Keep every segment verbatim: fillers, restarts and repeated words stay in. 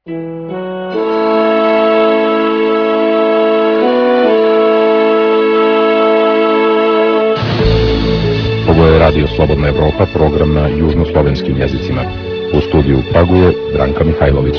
Ovo je Radio Slobodna Evropa, program na južnoslovenskim jezicima. U studiju u Pragu je Branka Mihajlović.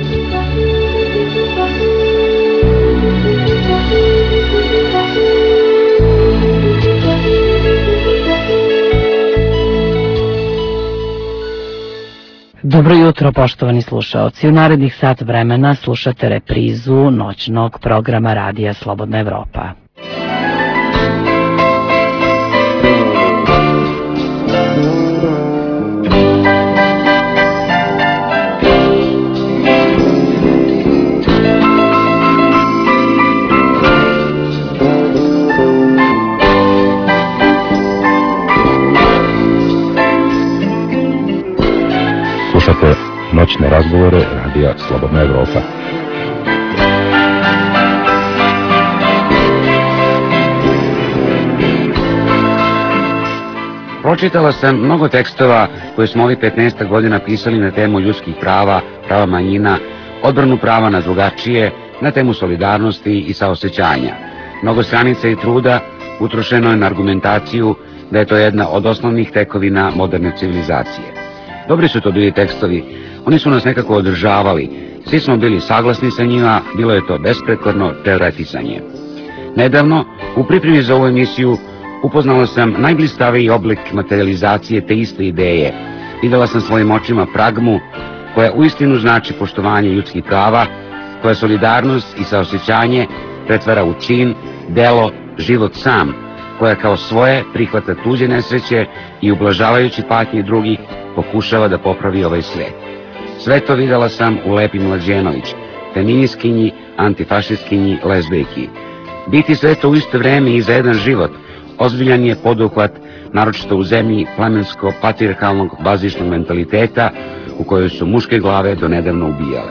Dobro jutro, poštovani slušaoci. U narednih sat vremena slušate reprizu noćnog programa Radija Slobodna Evropa. Slušate noćne razgovore Radija Slobodna Evropa. Pročitala sam mnogo tekstova koje smo ovih petnaest godina pisali na temu ljudskih prava, prava manjina, odbranu prava na drugačije, na temu solidarnosti i saosećanja. Mnogo stranica i truda utrošeno je na argumentaciju da je to jedna od osnovnih tekovina moderne civilizacije. Dobri su to bili tekstovi, oni su nas nekako održavali, svi smo bili saglasni sa njima, bilo je to besprekorno teoretisanje. Nedavno, u pripremi za ovu emisiju, upoznala sam najblistaviji oblik materializacije te iste ideje. Videla sam svojim očima pragmu, koja uistinu znači poštovanje ljudskih prava, koja solidarnost i saosećanje pretvara u čin, delo, život sam, koja kao svoje prihvata tuđe nesreće i ublažavajući patnje drugih pokušava da popravi ovaj svet. Sve to videla sam u Lepi Mlađenović, feminiskinji, antifašistkinji, lezbejki. Biti sve to u isto vreme i za jedan život ozbiljan je poduhvat, naročito u zemlji plemensko-patrijarhalnog bazičnog mentaliteta u kojoj su muške glave donedavno ubijale.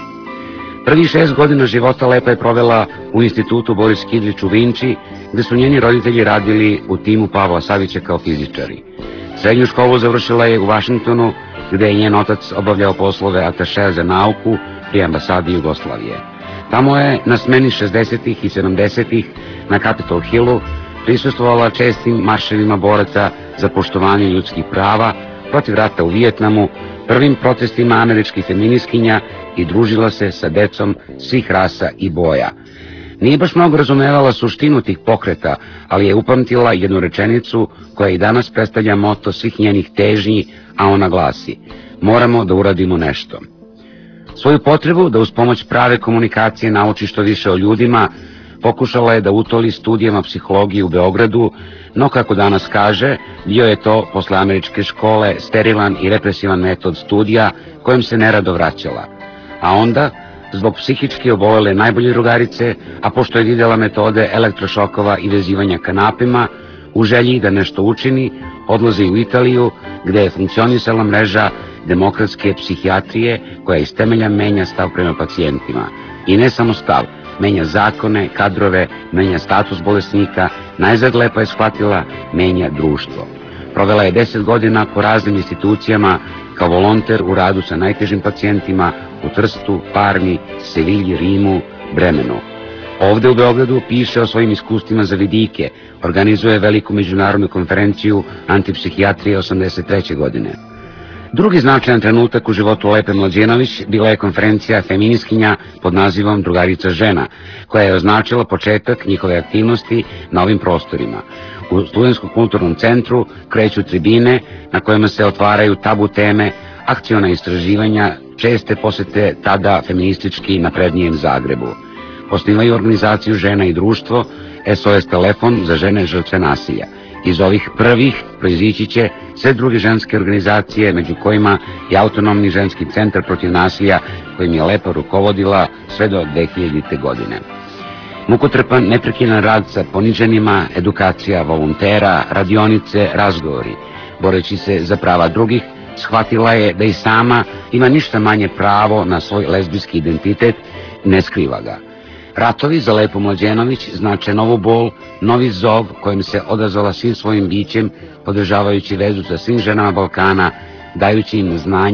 Prvih šest godina života Lepa je provela u institutu Boris Kidrić u Vinči, gde su njeni roditelji radili u timu Pavla Savića kao fizičari. Srednju školu završila je u Vašingtonu, gde je njen otac obavljao poslove atašeja za nauku pri ambasadi Jugoslavije. Tamo je na smeni šezdesetih i sedamdesetih na Capitol Hillu prisustvovala čestim marševima boraca za poštovanje ljudskih prava, protiv rata u Vijetnamu, prvim protestima američkih feminiskinja i družila se sa decom svih rasa i boja. Nije baš mnogo razumevala suštinu tih pokreta, ali je upamtila jednu rečenicu koja i danas predstavlja moto svih njenih težnji, a ona glasi: moramo da uradimo nešto. Svoju potrebu da uz pomoć prave komunikacije nauči što više o ljudima, pokušala je da utoli studijama psihologije u Beogradu, no kako danas kaže, bio je to posle američke škole sterilan i represivan metod studija kojem se nerado vraćala. A onda, zbog psihički obolele najbolje drugarice, a pošto je vidjela metode elektrošokova i vezivanja kanapima, u želji da nešto učini, odlazi u Italiju, gde je funkcionisala mreža demokratske psihijatrije koja iz temelja menja stav prema pacijentima. I ne samo stav, menja zakone, kadrove, menja status bolesnika, najzad Lepa je shvatila, menja društvo. Provela je deset godina po raznim institucijama kao volonter u radu sa najtežim pacijentima u Trstu, Parmi, Sevilji, Rimu, Bremenu. Ovde u Beogradu piše o svojim iskustvima za vidike, organizuje veliku međunarodnu konferenciju antipsihijatrije osamdeset treće godine. Drugi značajan trenutak u životu Lepe Mlađenović bila je konferencija feminiskinja pod nazivom Drugarica žena, koja je označila početak njihove aktivnosti na ovim prostorima. U Studentskom kulturnom centru kreću tribine na kojima se otvaraju tabu teme, akciona istraživanja, česte posete tada feministički naprednijem Zagrebu. Osnivaju organizaciju Žena i društvo, S O S telefon za žene žrtve nasilja. Iz ovih prvih proizići će sve druge ženske organizacije, među kojima i Autonomni ženski centar protiv nasilja, kojim je Lepa rukovodila sve do dve hiljadite. godine. Mukotrpan, neprekidan rad sa poniženima, edukacija volontera, radionice, razgovori. Boreći se za prava drugih, shvatila je da i sama ima ništa manje pravo na svoj lezbijski identitet, ne skriva ga. Ratovi za Lepu Mlađenović znače novu bol, novi zov kojem se odazvala svim svojim bićem, podržavajući vezu sa svim ženama Balkana, dajući im znanje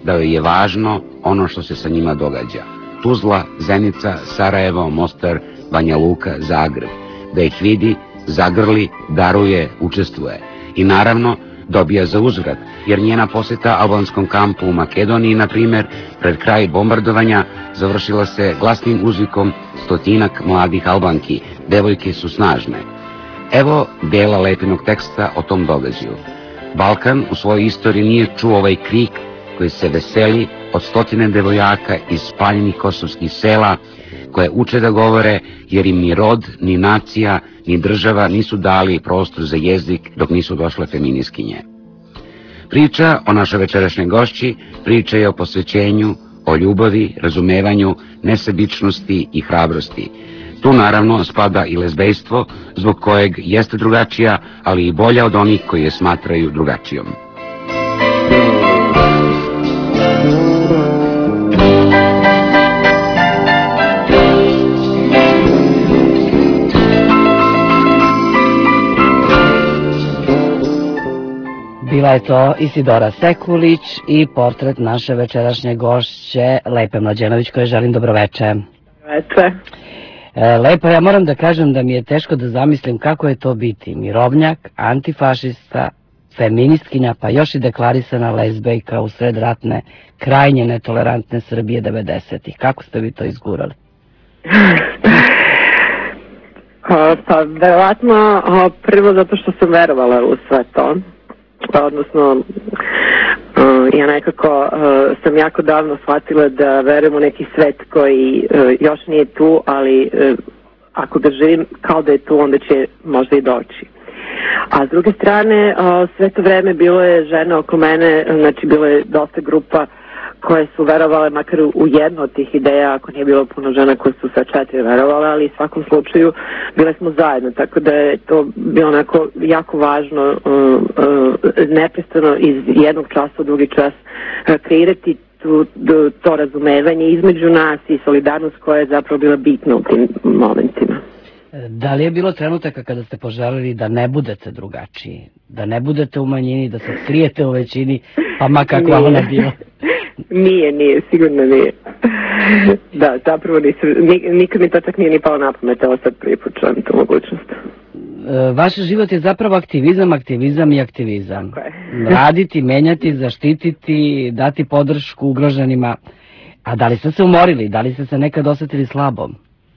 da joj je važno ono što se sa njima događa. Tuzla, Zenica, Sarajevo, Mostar, Banja Luka, Zagreb. Da ih vidi, zagrli, daruje, učestvuje. I naravno, dobija za uzvrat, jer njena posjeta albanskom kampu u Makedoniji, na primjer, pred kraj bombardovanja, završila se glasnim uzvikom stotinak mladih Albanki. Devojke su snažne. Evo dela Lepinog teksta o tom događaju. Balkan u svojoj istoriji nije čuo ovaj krik koji se veseli od stotine devojaka iz spaljenih kosovskih sela, koje uče da govore jer im ni rod, ni nacija, ni država nisu dali prostor za jezik dok nisu došle feminiskinje. Priča o našoj večerašnjoj gošći priča je o posvećenju, o ljubavi, razumevanju, nesebičnosti i hrabrosti. Tu naravno spada i lezbejstvo, zbog kojeg jeste drugačija, ali i bolja od onih koji je smatraju drugačijom. Bila je to Isidora Sekulić i portret naše večerašnje gošće Lepe Mlađenović, koje želim dobroveče. Veče. Lepa, ja moram da kažem da mi je teško da zamislim kako je to biti mirovnjak, antifašista, feministkinja, pa još i deklarisana lezbejka u sred ratne, krajnje netolerantne Srbije devedesetih. Kako ste vi to izgurali? Pa, verovatno prvo zato što sam verovala u sve to. Odnosno, ja nekako sam jako davno shvatila da verujem u neki svet koji još nije tu, ali ako ga živim kao da je tu, onda će možda i doći. A s druge strane, sve to vreme bilo je žena oko mene, znači bilo je dosta grupa koje su verovale makar u jednu od tih ideja, ako nije bilo puno žena koje su sve četiri verovale, ali u svakom slučaju bile smo zajedno, tako da je to bilo onako jako važno uh, uh, neprestano iz jednog časa u drugi čas uh, kreirati tu, to razumevanje između nas i solidarnost koja je zapravo bila bitna u tim momentima. Da li je bilo trenutaka kada ste poželili da ne budete drugačiji, da ne budete u manjini, da se skrijete u većini, pa ma kakva ona bila? Nije, nije, sigurno nije. Da, zapravo nisam, nikad mi to čak nije ni palo na pamet, evo sad prvi put čujem tu mogućnost. Vaš život je zapravo aktivizam, aktivizam i aktivizam. Okay. Raditi, menjati, zaštititi, dati podršku ugroženima. A da li ste se umorili? Da li ste se nekad osetili slabom?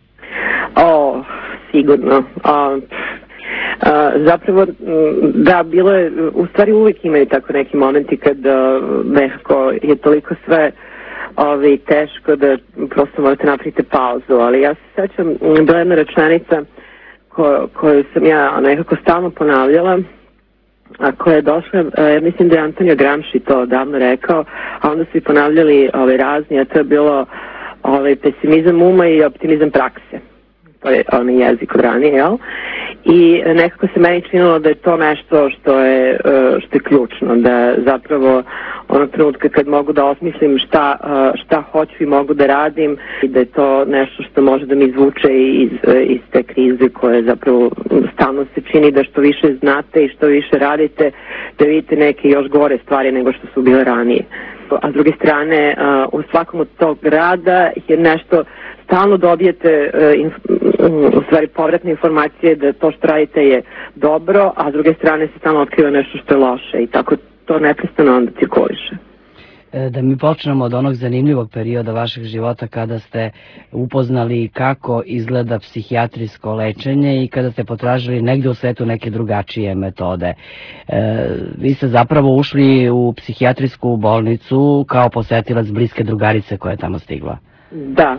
O, sigurno. O, a, zapravo, da, bilo je, u stvari uvijek imaju tako neki momenti kad nekako je toliko sve ovi, teško da prosto morate napraviti pauzu, ali ja se sećam, bila jedna rečenica ko, koju sam ja nekako stalno ponavljala, a koja je došla, ja mislim da je Antonio Gramsci to davno rekao, a onda su i ponavljali ovaj, razni, a to je bilo ovaj, pesimizam uma i optimizam prakse. To je onaj jezik od ranije, jel? I nekako se meni činilo da je to nešto što je, što je ključno, da zapravo onog trenutka kad mogu da osmislim šta, šta hoću i mogu da radim i da je to nešto što može da mi izvuče iz, iz te krize koje zapravo stalno se čini da što više znate i što više radite, da vidite neke još gore stvari nego što su bile ranije. A s druge strane, u svakom od tog rada je nešto stalno dobijete u stvari povratne informacije da to što radite je dobro, a s druge strane se stalno otkriva nešto što je loše i tako to neprestano onda cirkuliše. Da mi počnemo od onog zanimljivog perioda vašeg života kada ste upoznali kako izgleda psihijatrijsko lečenje i kada ste potražili negde u svetu neke drugačije metode. E, vi ste zapravo ušli u psihijatrijsku bolnicu kao posetilac bliske drugarice koja je tamo stigla. Da,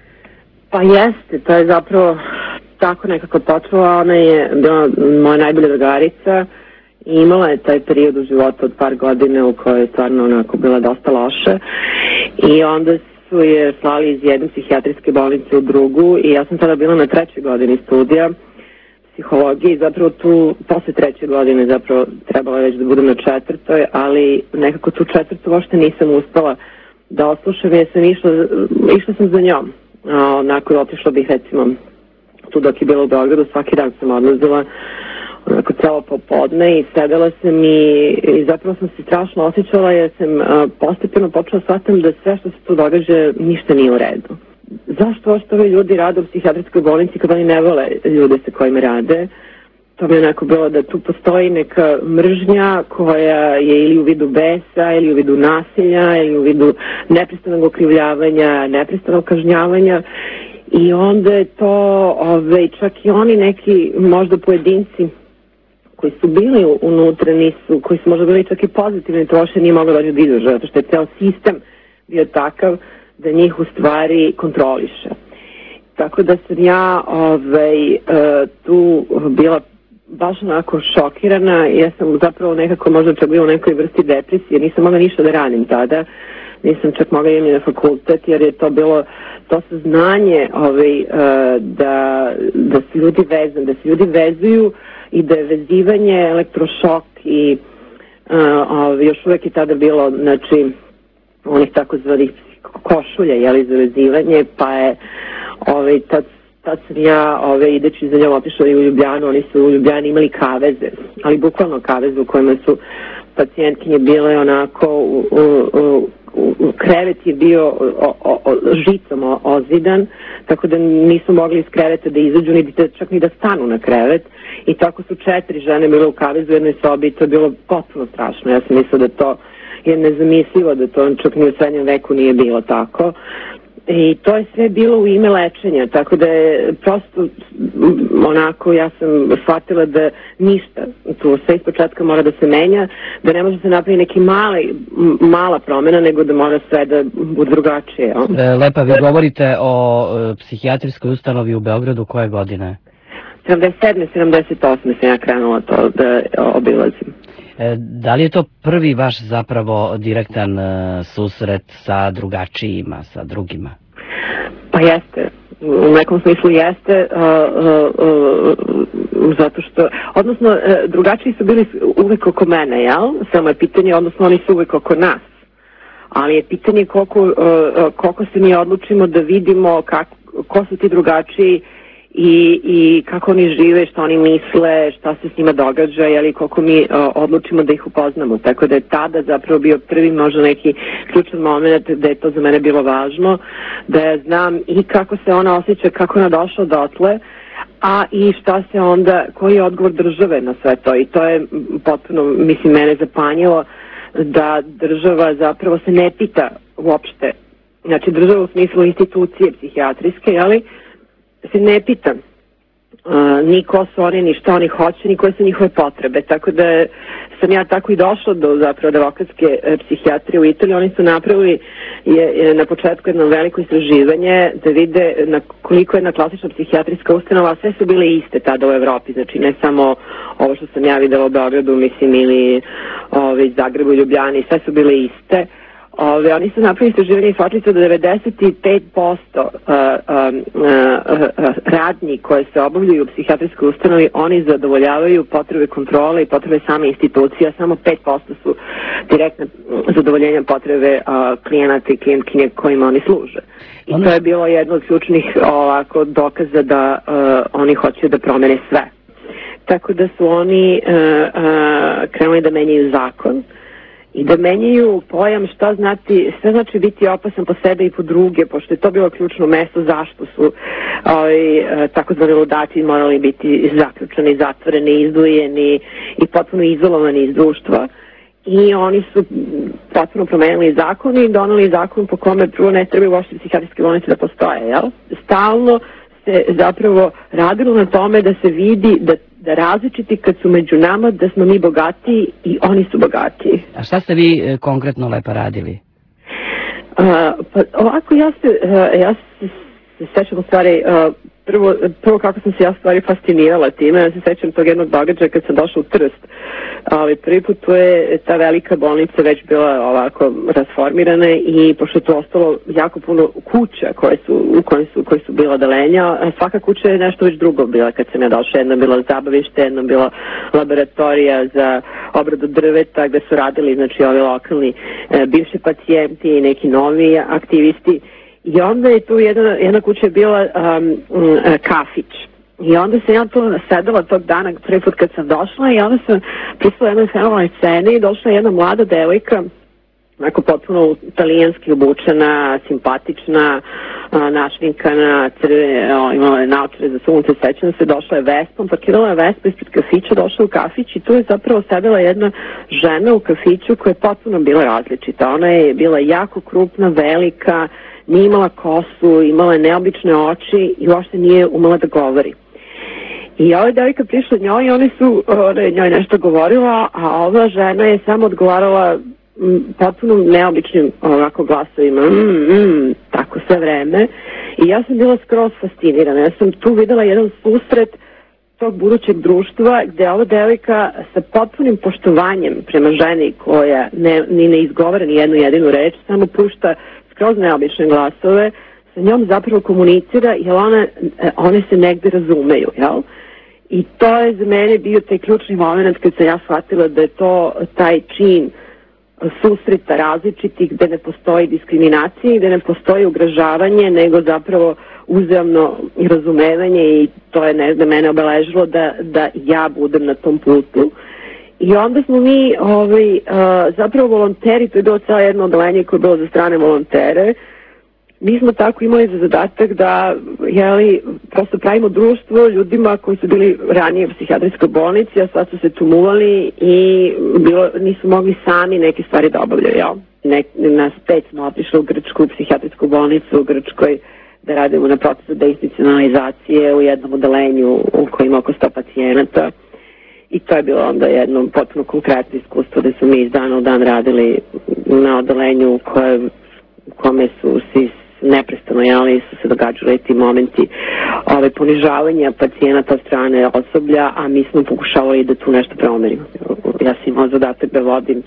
pa jeste, to je zapravo tako nekako počela, ona je bila moja najbolja drugarica i imala je taj period u životu od par godine u kojoj je stvarno onako bila dosta loše i onda su je slali iz jedne psihijatrijske bolnice u drugu i ja sam tada bila na trećoj godini studija psihologije i zapravo tu posle treće godine zapravo trebala već da budem na četvrtoj, ali nekako tu četvrtu uopšte nisam uspela da oslušam jer sam išla, išla sam za njom. Onako otišla bih recimo tu dok je bila u Beogradu, svaki dan sam odlazila, onako celo popodne i sedela sam i, i zapravo sam se strašno osjećala jer sam a, postepeno počela shvatam da sve što se tu događa ništa nije u redu. Zašto ošto ovi ljudi rade u psihijatrijskoj bolnici kad oni ne vole ljude sa kojima rade? To mi je onako bilo da tu postoji neka mržnja koja je ili u vidu besa, ili u vidu nasilja, ili u vidu neprestanog okrivljavanja, neprestanog kažnjavanja. I onda je to, ove, čak i oni neki možda pojedinci koji su bili unutra, nisu, koji su možda bili čak i pozitivni, to uopšte nije moglo doći do izražaja, zato što je ceo sistem bio takav da njih u stvari kontroliše. Tako da sam ja ovaj, tu bila baš onako šokirana, ja sam zapravo nekako možda čak bila u nekoj vrsti depresije, nisam mogla ništa da radim tada, nisam čak mogla imati na fakultet jer je to bilo to saznanje ovaj, da, da su ljudi vezani, da se ljudi vezuju i da je vezivanje elektrošok i ovaj, još uvek je tada bilo, znači, onih takozvanih košulja, jeli, za vezivanje, pa je ovaj, tad, tad sam ja ovaj, ideći za njom otišla i u Ljubljanu, oni su u Ljubljani imali kaveze, ali bukvalno kaveze u kojima su pacijentkinje bile onako u, u, u, u krevet je bio o, o, o, žicom ozidan, tako da nisu mogli iz kreveta da izađu, ni da, čak ni da stanu na krevet. I tako su četiri žene bile u kavezu u jednoj sobi i to je bilo potpuno strašno. Ja sam mislila da to je nezamislivo, da to čak ni u srednjem veku nije bilo tako. I to je sve bilo u ime lečenja, tako da je prosto onako, ja sam shvatila da ništa, tu sve iz početka mora da se menja, da ne može se napraviti neki mali, mala promjena, nego da mora sve da bude drugačije. Lepa, vi govorite o psihijatrijskoj ustanovi u Beogradu koje godine? sedamdeset sedme sedamdeset osme sam ja krenula to da obilazim. Da li je to prvi vaš zapravo direktan susret sa drugačijima, sa drugima? Pa jeste, u nekom smislu jeste, uh, uh, uh, zato što, odnosno, uh, drugačiji su bili uvek oko mene, jel? Samo je pitanje, odnosno oni su uvek oko nas. Ali je pitanje koliko, uh, koliko se mi odlučimo da vidimo kako, ko su ti drugačiji I, i kako oni žive, što oni misle, šta se s njima događa, jeli, koliko mi uh, odlučimo da ih upoznamo. Tako da je tada zapravo bio prvi možda neki ključan moment da je to za mene bilo važno, da ja znam i kako se ona osjeća, kako ona došla dotle, a i šta se onda, koji je odgovor države na sve to. I to je potpuno, mislim, mene zapanjilo da država zapravo se ne pita uopšte, znači država u smislu institucije psihijatrijske, jeli, se ne pita uh, ni ko su oni, ni šta oni hoće, ni koje su njihove potrebe. Tako da sam ja tako i došla do zapravo advokatske e, psihijatrije u Italiji. Oni su napravili je, je, na početku jedno veliko istraživanje da vide na koliko je jedna klasična psihijatrijska ustanova, a sve su bile iste tada u Evropi, znači ne samo ovo što sam ja videla u Beogradu, mislim, ili ove, Zagrebu i Ljubljani, sve su bile iste. Ove, oni su napravili istraživanje i shvatili su da devedeset pet posto uh, um, uh, uh, radnji koje se obavljaju u psihijatrijskoj ustanovi, oni zadovoljavaju potrebe kontrole i potrebe same institucije, a samo pet posto su direktne zadovoljenja potrebe uh, klijenata i klijentkinje kojima oni služe. I to je bilo jedno od ključnih ovako dokaza da uh, oni hoće da promene sve. Tako da su oni uh, uh, krenuli da menjaju zakon i da menjaju pojam šta znači, sve znači biti opasan po sebe i po druge, pošto je to bilo ključno mesto zašto su ovaj, takozvani ludaci morali biti zaključani, zatvoreni, izdvojeni i potpuno izolovani iz društva. I oni su potpuno promenili zakon i doneli zakon po kome prvo ne trebaju uopšte psihijatrijske bolnice da postoje, jel? Stalno se zapravo radilo na tome da se vidi da da različiti kad su među nama, da smo mi bogatiji i oni su bogatiji. A šta ste vi e, konkretno lepa radili? Uh, pa ovako ja se, uh, ja se, se sećam u stvari, uh, prvo, prvo kako sam se ja stvari fascinirala time, ja se sećam tog jednog događaja kad sam došla u Trst, ali prvi put tu je ta velika bolnica već bila ovako rasformirana i pošto je tu ostalo jako puno kuća koje su, u kojim su, koje su bila odelenja, a svaka kuća je nešto već drugo bila kad sam ja došla, jedna bila zabavište, jedna bila laboratorija za obradu drveta gde su radili znači ovi lokalni e, bivši pacijenti i neki novi aktivisti. I onda je tu jedna, jedna kuća bila um, um, kafić. I onda sam ja tu sedela tog dana, prvi put kad sam došla, i onda sam prisutila jednoj fenomenalnoj sceni i došla jedna mlada devojka, onako potpuno italijanski obučena, simpatična, našminkana, crvene, imala je naočare za sunce, sećam se, došla je Vespom, parkirala je Vespa ispred kafića, došla u kafić i tu je zapravo sedela jedna žena u kafiću koja je potpuno bila različita. Ona je bila jako krupna, velika, nije imala kosu, imala je neobične oči i uopšte nije umela da govori. I ova devojka prišla njoj i oni su ona je njoj nešto govorila, a ova žena je samo odgovarala potpuno neobičnim ovako glasovima, mm, mm, tako sve vreme. I ja sam bila skroz fascinirana. Ja sam tu videla jedan susret tog budućeg društva gde ova devojka sa potpunim poštovanjem prema ženi koja ne, ni ne izgovara ni jednu jedinu reč, samo pušta skroz neobične glasove, sa njom zapravo komunicira jer one, one se negde razumeju, jel? I to je za mene bio taj ključni moment kad sam ja shvatila da je to taj čin susreta različitih, gde ne postoji diskriminacija, gde ne postoji ugrožavanje, nego zapravo uzajamno razumevanje, i to je negde mene obeležilo da, da ja budem na tom putu. I onda smo mi ovaj, uh, zapravo volonteri, to je bilo cijelo jedno odelenje koje je bilo za strane volontere, mi smo tako imali za zadatak da, jeli, prosto pravimo društvo ljudima koji su bili ranije u psihijatrijskoj bolnici, a sad su se tumuvali i bilo, nisu mogli sami neke stvari da obavljaju, jel? Ne, nas pet smo otišli u Grčku, psihijatrijsku bolnicu u Grčkoj, da radimo na procesu deinstitucionalizacije u jednom odelenju u kojem ima oko sto pacijenata. I to je bilo onda jedno potpuno konkretno iskustvo da su mi iz dana u dan radili na odelenju koje, u kome su svi neprestano, jeli, su se događali ti momenti ove, ponižavanja pacijenata od strane osoblja, a mi smo pokušavali da tu nešto promerimo. Ja sam imao zadatak da vodim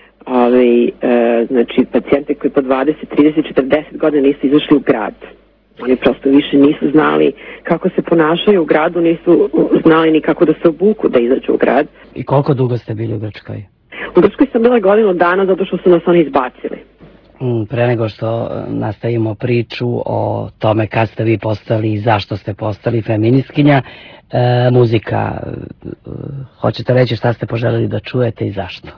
ove, e, znači, pacijente koji po dvadeset, trideset, četrdeset godina nisu izašli u grad. Oni prosto više nisu znali kako se ponašaju u gradu, nisu znali ni kako da se obuku da izađu u grad. I koliko dugo ste bili u Grčkoj? U Grčkoj sam bila godinu dana zato što su nas oni izbacili. Pre nego što nastavimo priču o tome kad ste vi postali i zašto ste postali feministkinja, e, muzika, e, hoćete reći šta ste poželjeli da čujete i zašto?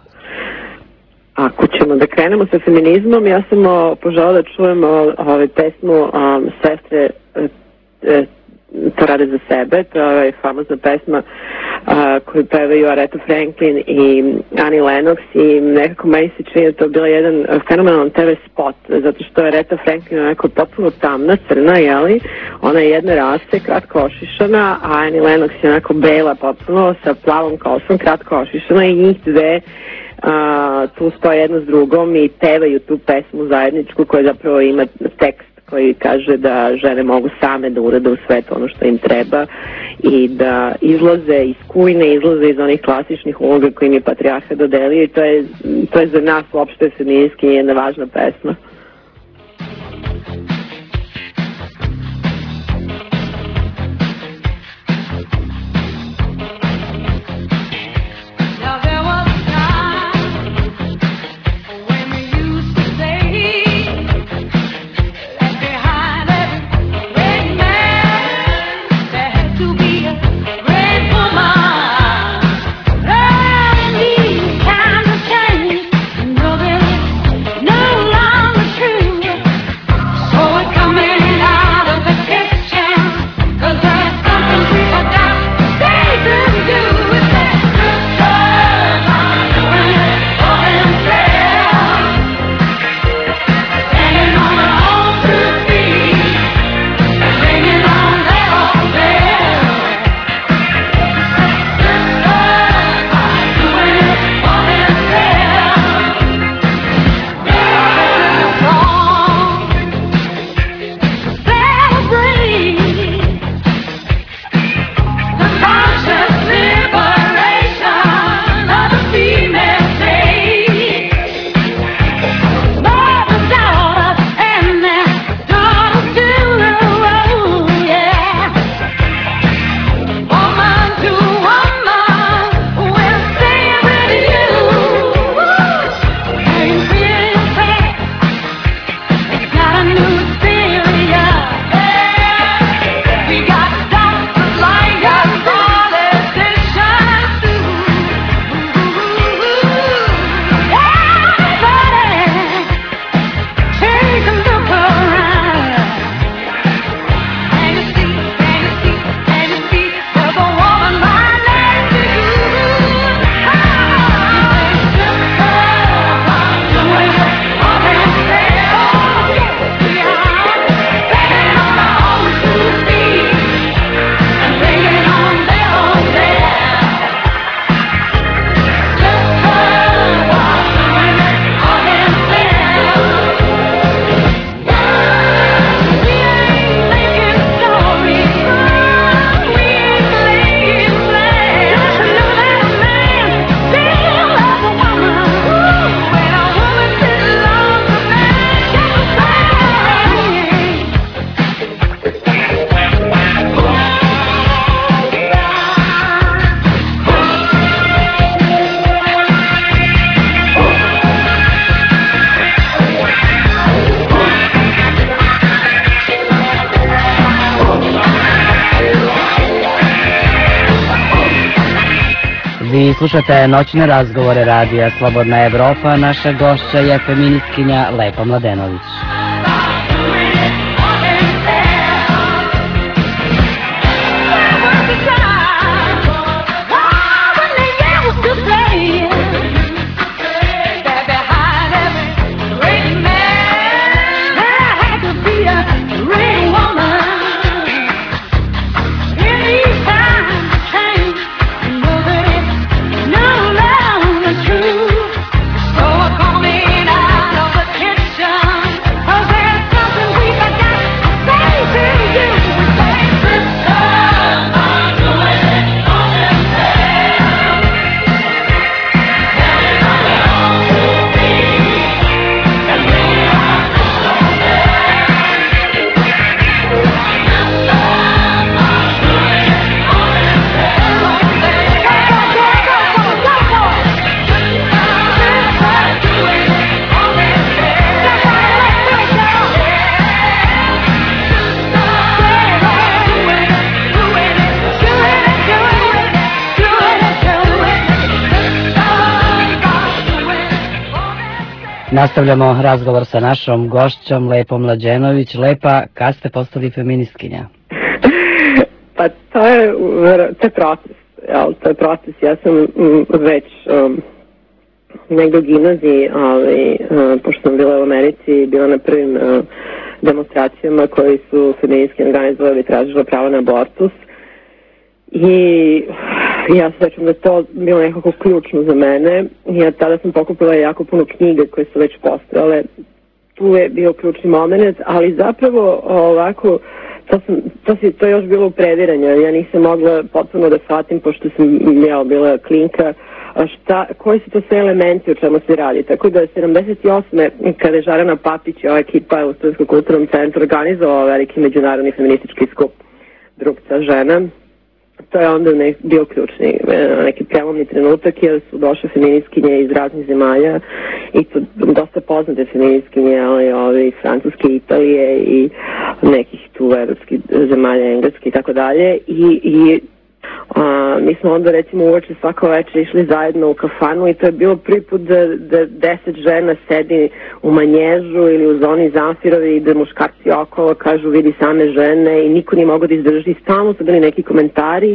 Ako ćemo da krenemo sa feminizmom, ja sam o, poželjela da čujem ove pesmu o, Sestre e, e, to rade za sebe, to je famozna pesma a, koju pevaju Aretha Franklin i Annie Lennox, i nekako meni se čini da to je bila jedan fenomenalan te ve spot, zato što je Aretha Franklin onako potpuno tamna, crna, jeli, ona je jedne rase, kratko ošišana, a Annie Lennox je onako bela potpuno, sa plavom kosom, kratko ošišana, i njih dve a, tu stoje jedno s drugom i pevaju tu pesmu zajedničku koja zapravo ima tekst koji kaže da žene mogu same da urade u svetu ono što im treba i da izlaze iz kujne, izlaze iz onih klasičnih uloga koje im je patrijarhat dodelio, i to je, to je za nas uopšte feministki jedna važna pesma. No longer Vi slušate noćne razgovore radija Slobodna Evropa. Naša gošća je feministkinja Lepa Mladenović. Nastavljamo razgovor sa našom gošćom Lepom Mlađenović. Lepa, kad ste postali feministkinja? Pa to je, to je proces, jel, to je proces. Ja sam m, već um, negdje u gimnaziji, ali uh, pošto sam bila u Americi, bila na prvim uh, demonstracijama koji su feministkinje organizovali i tražila pravo na abortus. I ja se sjećam da je to bilo nekako ključno za mene. Ja tada sam pokupila jako puno knjiga koje su već postojale. Tu je bio ključni moment, ali zapravo ovako, to, sam, to, si, to je još bilo u previranju. Ja nisam mogla potpuno da shvatim, pošto sam ja bila klinka, šta, koji su to sve elementi o čemu se radi. Tako da je sedamdeset osme kada je Žarana Papić i ova ekipa u Studentskom kulturnom centru organizovala veliki međunarodni feministički skup Drugca žena, to je onda nek, bio ključni, neki prelomni trenutak, jer su došle feministkinje iz raznih zemalja i to dosta poznate feministkinje, ali ove iz Francuske, Italije i nekih tu evropskih zemalja, engleski i tako dalje. I, i a, mi smo onda recimo uveče svako večer išli zajedno u kafanu i to je bilo prvi put da, da deset žena sedi u manježu ili u zoni Zamfirovi i da muškarci okolo kažu vidi same žene i niko nije mogao da izdrži. Stalno su bili neki komentari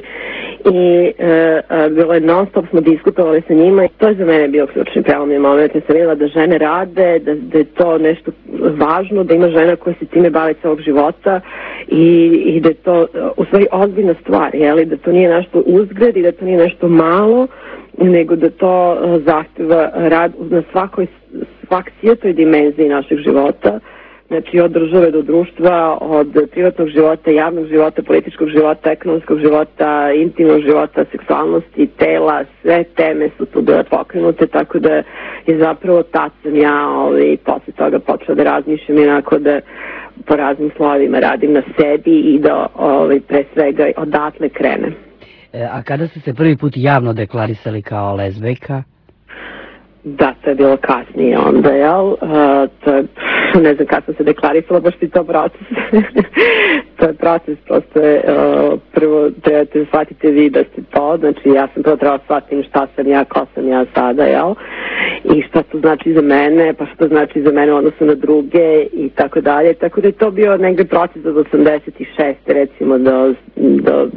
i e, a, bilo je non stop, smo diskutovali sa njima i to je za mene bio ključni prelomni moment. Ja sam vidjela da žene rade, da, da je to nešto važno, da ima žena koje se time bave celog života i, i da je to u stvari ozbiljna stvar, jeli, da to nije nešto uzgled i da to nije nešto malo, nego da to zahteva rad na svakoj svakoj dimenziji našeg života, znači od države do društva, od privatnog života, javnog života, političkog života, ekonomskog života, intimnog života, seksualnosti, tela, sve teme su tu bile pokrenute, tako da je zapravo tad sam ja ovaj, posle toga počela da razmišljam inako da po raznim slovima radim na sebi i da ovaj, pre svega odatle krenem. A kada ste se prvi put javno deklarisali kao lezbejka? Da, to je bilo kasnije onda, jel? Uh, to je, ne znam kada sam se deklarisala, baš ti to proces. To je proces, prosto je, uh, prvo trebate da shvatite vi da ste to, znači ja sam prvo trebala shvatim šta sam ja, ko sam ja sada, jel? I šta to znači za mene, pa što znači za mene odnosno na druge i tako dalje. Tako da je to bio negde proces od osamdeset šeste recimo do, do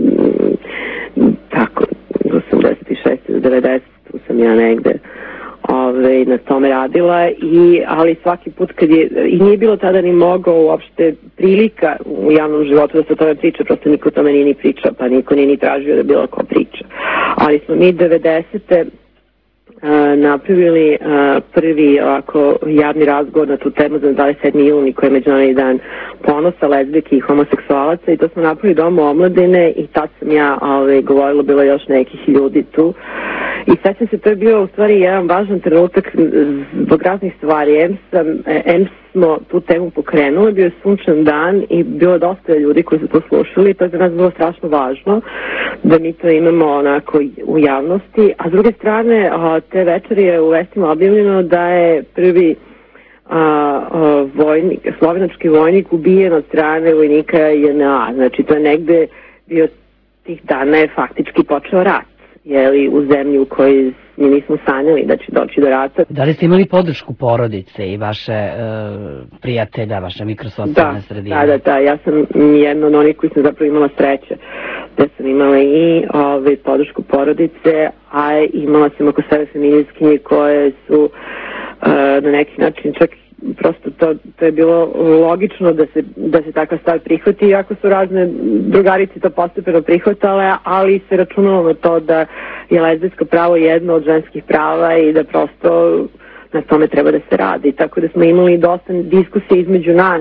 tako, do osamdeset šeste do devedeset tu sam ja negde Ove, na tome radila, i, ali svaki put kad je, i nije bilo tada ni mogao uopšte prilika u javnom životu da se o tome priča, prosto niko o tome nije ni pričao, pa niko nije ni tražio da bilo ko priča. Ali smo mi devedesete Uh, napravili uh, prvi ovako javni razgovor na tu temu za dvadeset sedmi juni koji je Međunarodni dan ponosa lezbijki i homoseksualaca, i to smo napravili Domu omladine i tad sam ja ovaj, govorila, bilo još nekih ljudi tu i sećam se, to je bio u stvari jedan važan trenutak zbog raznih stvari. M, sam, M smo tu temu pokrenuli, bio je sunčan dan i bilo je dosta ljudi koji su to slušali i to je za nas bilo strašno važno da mi to imamo onako u javnosti. A s druge strane, te večeri je u vestima objavljeno da je prvi a, a, vojnik, slovenački vojnik ubijen od strane vojnika J N A. Znači to je negde bio, tih dana je faktički počeo rat. jeli, u zemlji u kojoj mi nismo sanjali da će doći do rata. Da li ste imali podršku porodice i vaše e, prijatelja, vaše mikrosocijalne da, sredine? Da, da, da. Ja sam jedna od onih koji sam zapravo imala sreće. Da sam imala i ove, podršku porodice, a imala sam oko sebe feministkinje koje su e, na neki način čak prosto to, to je bilo logično da se, da se takva stvar prihvati, iako su razne drugarice to postepeno prihvatale, ali se računalo na to da je lezbijsko pravo jedno od ženskih prava i da prosto na tome treba da se radi. Tako da smo imali dosta diskusije između nas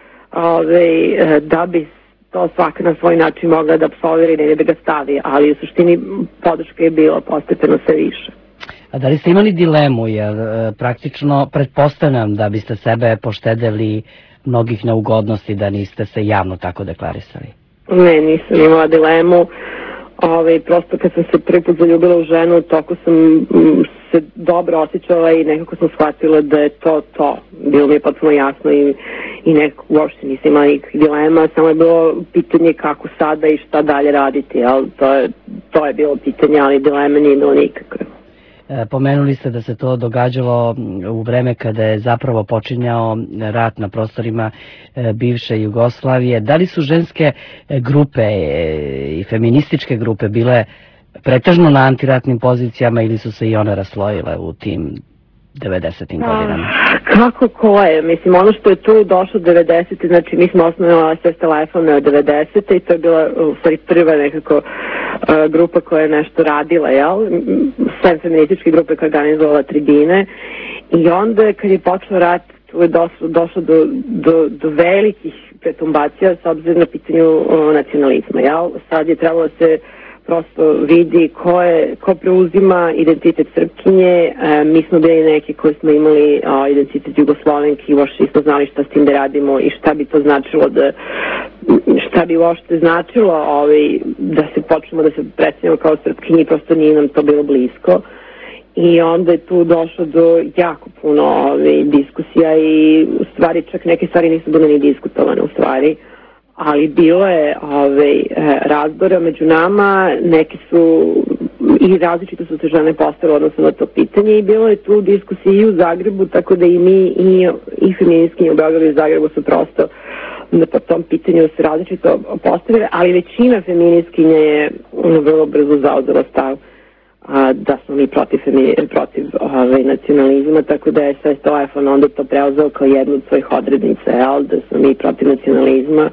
ove, da bi to svaka na svoj način mogla da apsolvira i da ga stavi, ali u suštini podrška je bila postepeno sve više. A da li ste imali dilemu, jer e, praktično pretpostavljam da biste sebe poštedeli mnogih neugodnosti da niste se javno tako deklarisali? Ne, nisam imala dilemu. Ove, prosto kad sam se prvi put zaljubila u ženu, toko sam m, se dobro osjećala i nekako sam shvatila da je to to. Bilo mi je potpuno jasno i, i nekako uopšte nisam imala nikakvih dilema, samo je bilo pitanje kako sada i šta dalje raditi, jel? To je, to je bilo pitanje, ali dilema nije bilo nikakve. Pomenuli ste da se to događalo u vreme kada je zapravo počinjao rat na prostorima bivše Jugoslavije. Da li su ženske grupe i feminističke grupe bile pretežno na antiratnim pozicijama ili su se i one raslojile u tim devedesetim godinama? Kako koje? Mislim, ono što je tu došlo devedesete, znači mi smo osnovali S O S telefon devedesete i to je bila u stvari prva nekako uh, grupa koja je nešto radila, jel? Sve feminističke grupe koja je organizovala tribine i onda kad je počeo rat tu je došlo, došlo do, do, do velikih pretumbacija s obzirom na pitanju uh, nacionalizma, jel? Sad je trebalo se prosto vidi ko, je, ko preuzima identitet Srpkinje. E, mi smo bili neki koji smo imali o, identitet Jugoslovenki i uopšte nismo znali šta s tim da radimo i šta bi to značilo da, šta bi uopšte značilo ovaj, da se počnemo da se predstavljamo kao Srpkinje i prosto nije nam to bilo blisko. I onda je tu došlo do jako puno ovaj, diskusija i u stvari čak neke stvari nisu bile ni diskutovane u stvari. Ali bilo je ovaj, razdora među nama, neki su i različito su se žene postavile odnosno na to pitanje i bilo je tu diskusije i u Zagrebu, tako da i mi i, i feministkinje u Beogradu i Zagrebu su prosto na po tom pitanju se različito postavile, ali većina feministkinja je vrlo brzo zauzela stav a, da smo mi protiv, protiv ovaj, nacionalizma, tako da je S O S telefon onda to preuzeo kao jednu od svojih odrednica, jel, da smo mi protiv nacionalizma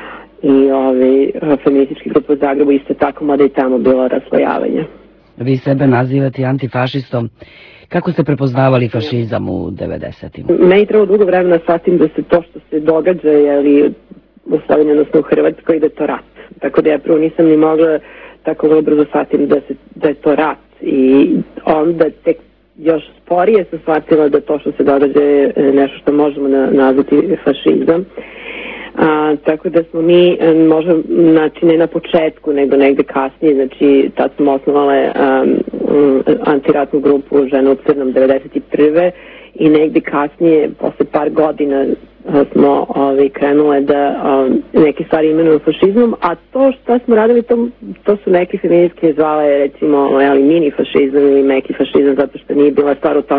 i ovaj, feministički grupa u Zagrebu isto tako, mada i tamo bilo raslojavanje. Vi sebe nazivate antifašistom. Kako ste prepoznavali fašizam u devedesetim? Meni trebalo dugo vremena shvatim da se to što se događa jeli, u Sloveniji, odnosno u Hrvatskoj, da je to rat. Tako da ja prvo nisam ni mogla tako vrlo brzo shvatim da, se, da je to rat. I onda tek još sporije sam shvatila da to što se događa je nešto što možemo na, nazvati fašizam. A, tako da smo mi možda, znači ne na početku nego negde kasnije, znači tad smo osnovale um, antiratnu grupu Žene u crnom devedeset prve i negde kasnije, posle par godina smo ovaj, krenule da um, neke stvari imenuju fašizmom, a to što smo radili, to, to su neke feministke zvale recimo ali mini fašizam ili meki fašizam, zato što nije bila stvar u tome